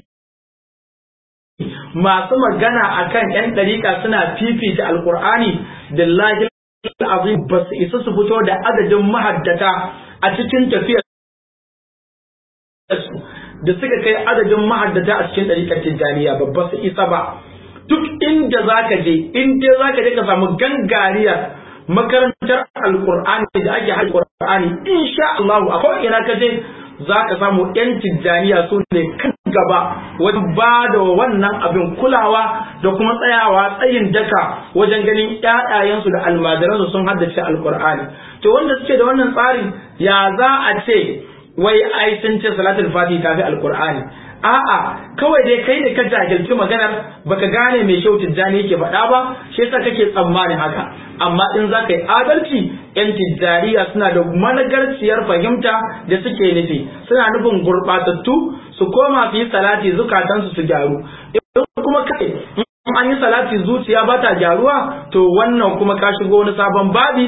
masu magana akan yan dariƙa suna fifita alqur'ani billahi azim ba su isa su fito da adadin mahaddata a cikin tafiyar da suka kai adadin mahaddata a cikin ɗariƙar tijjaniya babba su isa ba. Duk inda zaka je, inda zaka je ka samu gangariyar makarantar alƙur'ani da ake haɗa alƙur'ani, insha Allah a kowane ina ka je zaka samu ƴan tijjaniya su ne kan gaba wajen ba da wannan abin kulawa da kuma tsayawa tsayin daka wajen ganin ƴaƴayensu da almajiransu sun haddace alƙur'ani. To wanda suke da wannan tsari ya za a ce wai ai sun ce salatul fatiha ta fi alqur'ani? A'a, kawai dai kai ne ka jahilci maganar, baka gane me Shehu Tijjani yake faɗa ba, shi yasa kake tsammanin haka. Amma in za ka yi adalci, yan tijjaniya suna da managarciyar fahimta da suke nufi, suna nufin gurɓatattu su koma su yi salati zukatansu su gyaru. In kuma kai in an yi salati zuciya ba ta gyaruwa, to wannan kuma ka shigo wani sabon babi,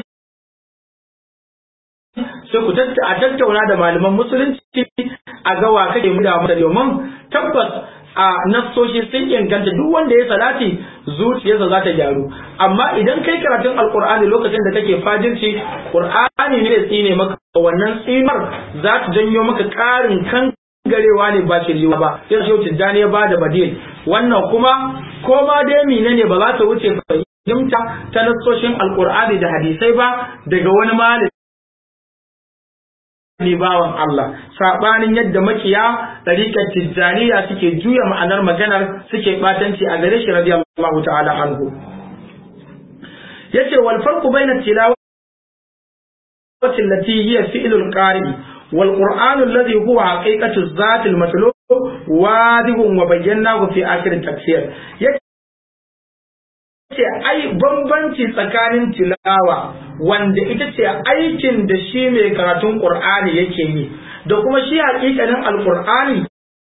sai ku tattauna da malaman musulunci a ga wa kake mu da domin tabbas a nassoshi sun inganta duk wanda ya salati zuciyarsa za ta gyaru. Amma idan kai karatun alqur'ani lokacin da kake fajirci, qur'ani ne ya tsine maka, wannan tsinar za ta janyo maka ƙarin kangarewa ne ba shiriwa ba. Sai Shehu Tijjani ya bada badil, wannan kuma ko ma dai menene ba za ta wuce fahimta ta nassoshin alqur'ani da hadisai ba daga wani malami ni bawan Allah, sabanin yadda makiya tariqat tijaniya suke juya ma'anar maganar, suke batanci a gare shi radiyallahu ta'ala anhu. Yace wal farqu bayna tilawati allati hiya fi'lul qari wal qur'an alladhi huwa haqiqatu dhat al matlub wadihun wa bayyanahu fi akhir tafsir. Yace ai bambanci tsakanin tilawa wanda ita ce aikin da shi mai karatun Qur'ani yake yi, da kuma shi haƙiƙanin Al-Qur'ani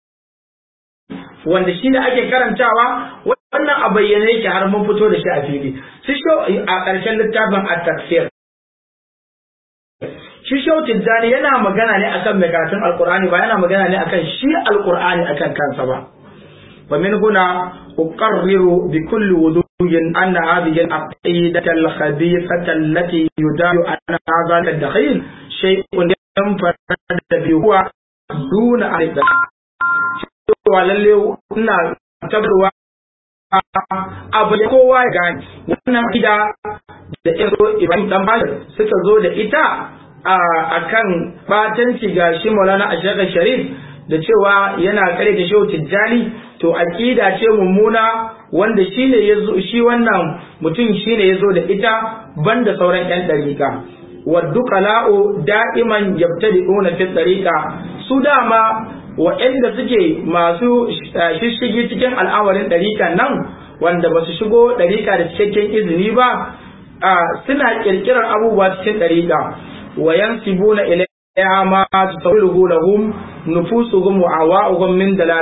wanda shi ne ake karantawa, wannan a bayyane yake har mun fito da shi a fili. Shi a ƙarshen littafin at-tafsir, shi Shehu Tijjani yana magana ne akan mai karatun Al-Qur'ani, ba yana magana ne akan shi Al-Qur'ani akan kansa ba. ومن هنا أقرر بكل وضوح أن هذه العقيدة الخبيثة التي يدعي أن هذا الدخيل شيء ينفرد به هو دون أن ولله إن تبروا abu da kowa ya gane wannan ida da Ibrahim dan Bashir suka zo da ita akan batanci ga shi Maulana Ashaq Sharif da cewa yana kare da Shehu Tijjani, to aqida ce mummuna wanda shine yazo, shi wannan mutum shine yazo da ita banda sauran yan dariqa. Wadduqala'u da'iman yabtadi'una fi dariqa, su dama wa'anda suke masu shishigi cikin al'amarin dariqa nan, wanda basu shigo dariqa da cikakken izini ba, suna kirkirar abubuwa cikin dariqa wa yansibuna ilayha ma tasawiluhu lahum nufusuhum wa awa'uhum min dalalatin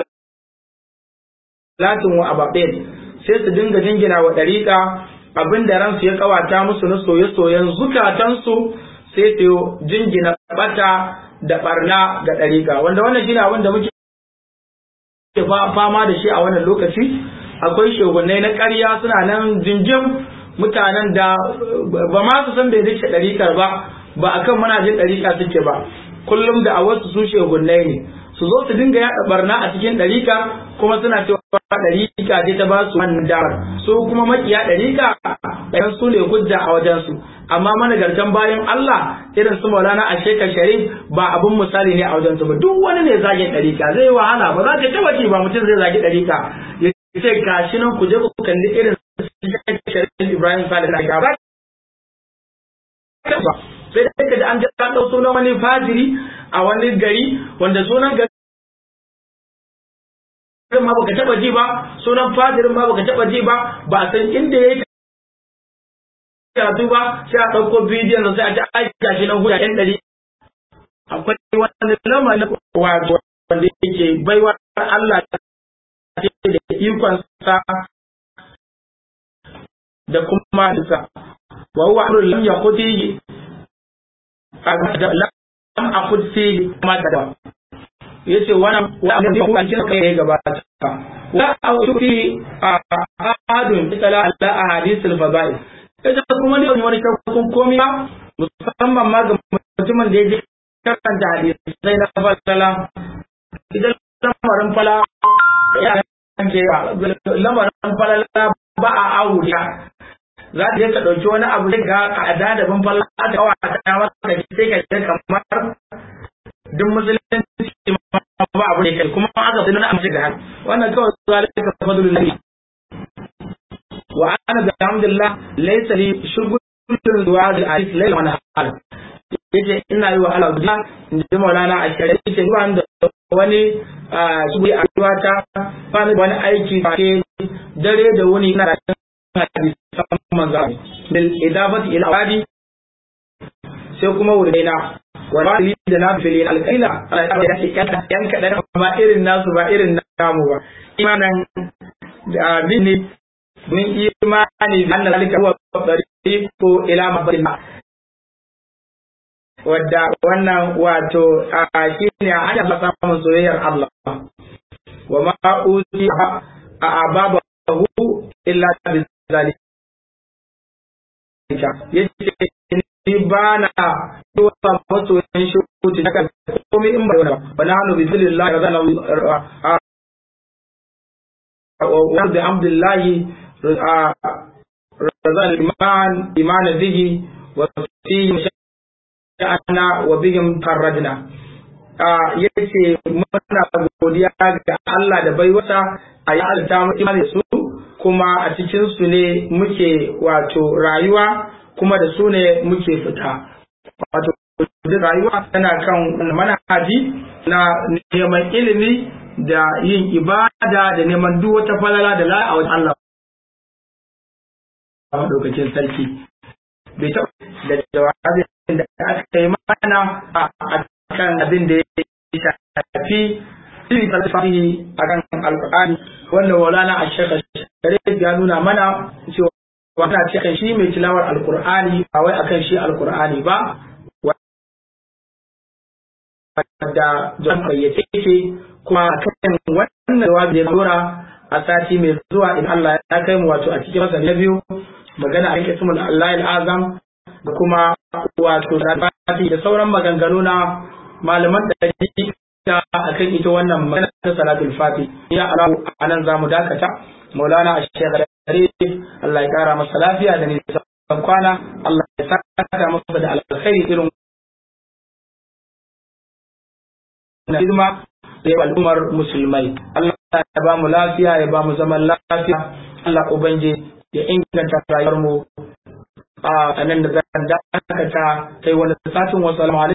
wa abatil, sai su dinga jingina wa dariqa abinda ransu ya kawata musu na soye-soyen zukatansu, sai su jingina bata da barna ga dariqa, wanda wannan shine abin da muke fama da shi a wannan lokaci. Akwai shugunnai na ƙarya suna nan jinjin, mutanen da ba ma su san bai dace dariqar ba akan manhajin dariqa suke ba, kullum da a wasu su shegunnai ne, su zo su dinga yaɗa barna a cikin ɗarika, kuma suna cewa ɗarika ce ta ba su wannan damar, su kuma makiya ɗarika ɗan su ne hujja a wajensu. Amma managartan bayan Allah irin su Maulana Ashaq Sharif ba abin misali ne a wajensu ba. Duk wani ne zagin ɗarika zai wahala, ba za ka taɓa ji ba mutum zai zagi ɗarika ya ce gashi nan ku je ku kalli irin Sharif Ibrahim Salih ba. Sai da ka ji an ji an ɗau sunan wani fajiri a wani gari wanda sunan gari ma baka taba ji ba, sunan fajirin ma baka taba ji ba, ba san inda yake karatu ba, sai a ɗauko bidiyon da sai a ji aika shi nan huda ɗan ɗari. Akwai wani lamarin wanda yake baiwa Allah ce da ikonsa da kuma isa wa huwa amrun lam yaquti lam aquti ma da yace wannan wannan ne kuma kin kai gabata wa auti ahadun tala ala ahadithul fadail kaje kuma ne wani kun komi ba musamman ma ga mutumin da yake karanta hadisi na falala idan lamarin fala ya kanke lamarin falala ba a auta za ta je ka dauki wani abu da ga ada da ban fala da kawa ta masa sai ka je kamar duk musulunci ba abu ne kai kuma aka fi nuna amince da haka wannan kawai zalika fadlullahi wa ana bi alhamdulillah laysa li shughulun du'a'il alif layla wa nahar yace ina yi wa Allah guda in ji Maulana a shari'a yace ba da wani shugui a ta ba ni wani aiki ke dare da wuni ina da hadisan manzo bil idafati ila wadi sai kuma wurina wani da na fili alƙaila a yake yan kaɗan ba irin nasu ba irin namu ba imanan da abin ne mun imani da Allah zalika huwa tariqu ila mabdina wadda wannan wato shine hanya ta samun soyayyar Allah wa ma uti a ababahu illa bi zalika yace ni bana wa masoyin shukuti daga komai in bai wani ba na hannu bizillahi razana wa bi hamdillahi razana iman bihi wa fi sha'ana wa bihim farajna yace muna godiya ga Allah da baiwata a yi alta mu imani su kuma a cikin su ne muke wato rayuwa kuma da su ne muke fita wato rayuwa tana kan manhaji na neman ilimi da yin ibada da neman duk wata falala da la a wajen Allah a lokacin sarki bai taɓa da jawabin da aka yi mana a kan abin da ya shafi ilmi falsafi a kan alƙur'ani wannan Maulana a shekar Sharif ya nuna mana cewa wata cikin shi mai tilawar alkur'ani ba wai akan shi alkur'ani ba wadda don bayyace ce kuma kan wannan jawabi da dora a sati mai zuwa in Allah ya kai mu wato a cikin masa na biyu magana a cikin ismul Allah al-azam da kuma wato sati da sauran maganganu na malaman da da akan ita wannan magana ta salatul fati ya Allah anan zamu dakata Maulana Sheikh Allah ya kara masa lafiya da nisan kwana Allah ya saka masa da alkhairi irin na hidima da al'ummar musulmai Allah ya ba mu lafiya ya ba mu zaman lafiya Allah ubangiji ya inganta rayuwar mu a nan da zan dakata kai wani satin wasu